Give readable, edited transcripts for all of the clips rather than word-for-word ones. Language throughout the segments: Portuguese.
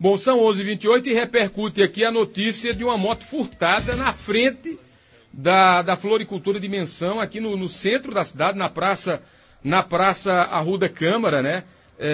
Bom, são 11h28 e repercute aqui a notícia de uma moto furtada na frente da Floricultura Dimensão, aqui no centro da cidade, na Praça Arruda Câmara, né?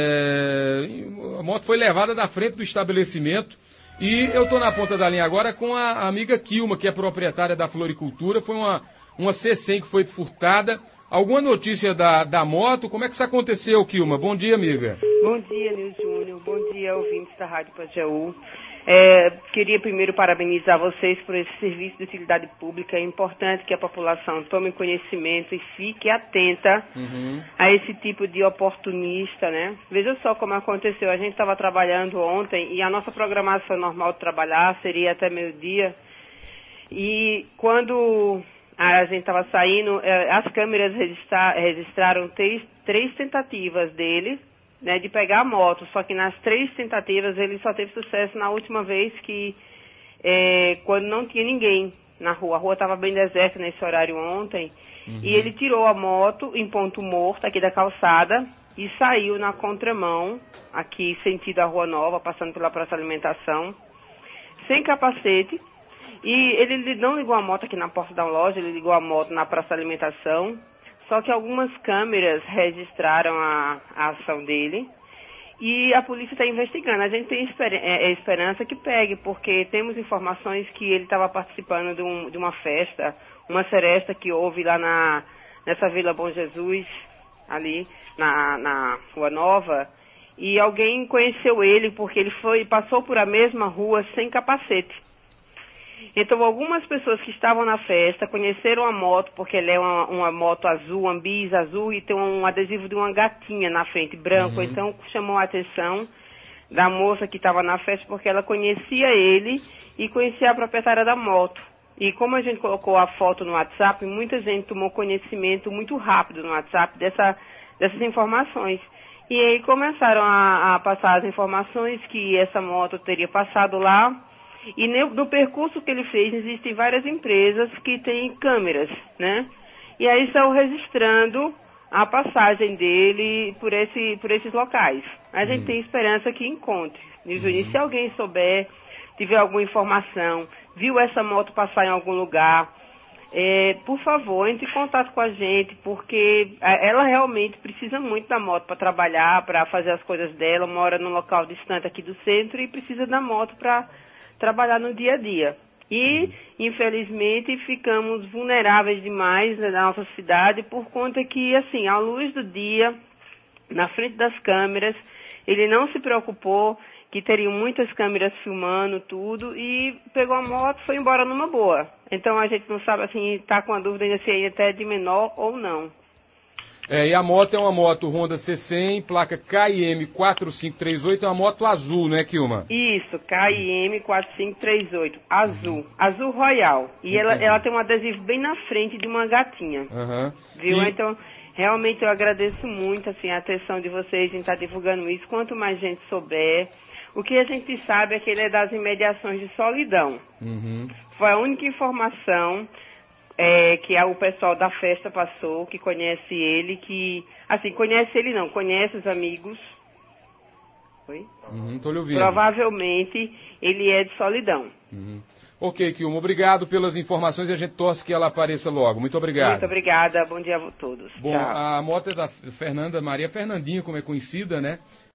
A moto foi levada da frente do estabelecimento e eu estou na ponta da linha agora com a amiga Kilma, que é proprietária da Floricultura. Foi uma C100 que foi furtada. Alguma notícia da moto? Como é que isso aconteceu, Kilma? Bom dia, amiga. Bom dia, Nil Júnior. Bom dia, ouvintes da Rádio Pajeú. Queria primeiro parabenizar vocês por esse serviço de utilidade pública. É importante que a população tome conhecimento e fique atenta a esse tipo de oportunista, né? Veja só como aconteceu. A gente estava trabalhando ontem e a nossa programação normal de trabalhar seria até meio-dia. E quando a gente estava saindo, as câmeras registraram três tentativas dele, né, de pegar a moto, só que nas 3 tentativas ele só teve sucesso na última vez, que quando não tinha ninguém na rua. A rua estava bem deserta nesse horário ontem, e ele tirou a moto em ponto morto aqui da calçada e saiu na contramão, aqui sentido a Rua Nova, passando pela Praça Alimentação, sem capacete. E ele não ligou a moto aqui na porta da loja, ele ligou a moto na Praça Alimentação. Só que algumas câmeras registraram a ação dele e a polícia está investigando. A gente tem esperança que pegue, porque temos informações que ele estava participando de uma festa, uma seresta que houve lá nessa Vila Bom Jesus, ali na Rua Nova, e alguém conheceu ele porque ele passou por a mesma rua sem capacete. Então, algumas pessoas que estavam na festa conheceram a moto, porque ela é uma moto azul, uma bis azul, e tem um adesivo de uma gatinha na frente, branco. Então, chamou a atenção da moça que estava na festa, porque ela conhecia ele e conhecia a proprietária da moto. E como a gente colocou a foto no WhatsApp, muita gente tomou conhecimento muito rápido no WhatsApp dessas informações. E aí começaram a passar as informações que essa moto teria passado lá. E no percurso que ele fez, existem várias empresas que têm câmeras, né? E aí estão registrando a passagem dele por esses locais. A gente tem esperança que encontre. E se alguém souber, tiver alguma informação, viu essa moto passar em algum lugar, por favor, entre em contato com a gente, porque ela realmente precisa muito da moto para trabalhar, para fazer as coisas dela. Mora num local distante aqui do centro e precisa da moto para trabalhar no dia a dia. E, infelizmente, ficamos vulneráveis demais na nossa cidade por conta que, assim, à luz do dia, na frente das câmeras, ele não se preocupou que teriam muitas câmeras filmando tudo e pegou a moto e foi embora numa boa. Então, a gente não sabe, assim, está com a dúvida ainda se até é de menor ou não. E a moto é uma moto Honda C100, placa KIM 4538, é uma moto azul, né, Kilma? Isso, KIM 4538, azul, azul royal. E ela tem um adesivo bem na frente de uma gatinha, viu? Então, realmente eu agradeço muito, assim, a atenção de vocês em estar divulgando isso. Quanto mais gente souber, o que a gente sabe é que ele é das imediações de Solidão. Foi a única informação que o pessoal da festa passou, que conhece ele, que, assim, conhece ele não, conhece os amigos. Oi? Tô lhe ouvindo. Provavelmente ele é de Solidão. Ok, Kilma, obrigado pelas informações e a gente torce que ela apareça logo. Muito obrigado. Muito obrigada, bom dia a todos. Bom, Tchau. a moto é da Fernanda Maria Fernandinha, como é conhecida, né?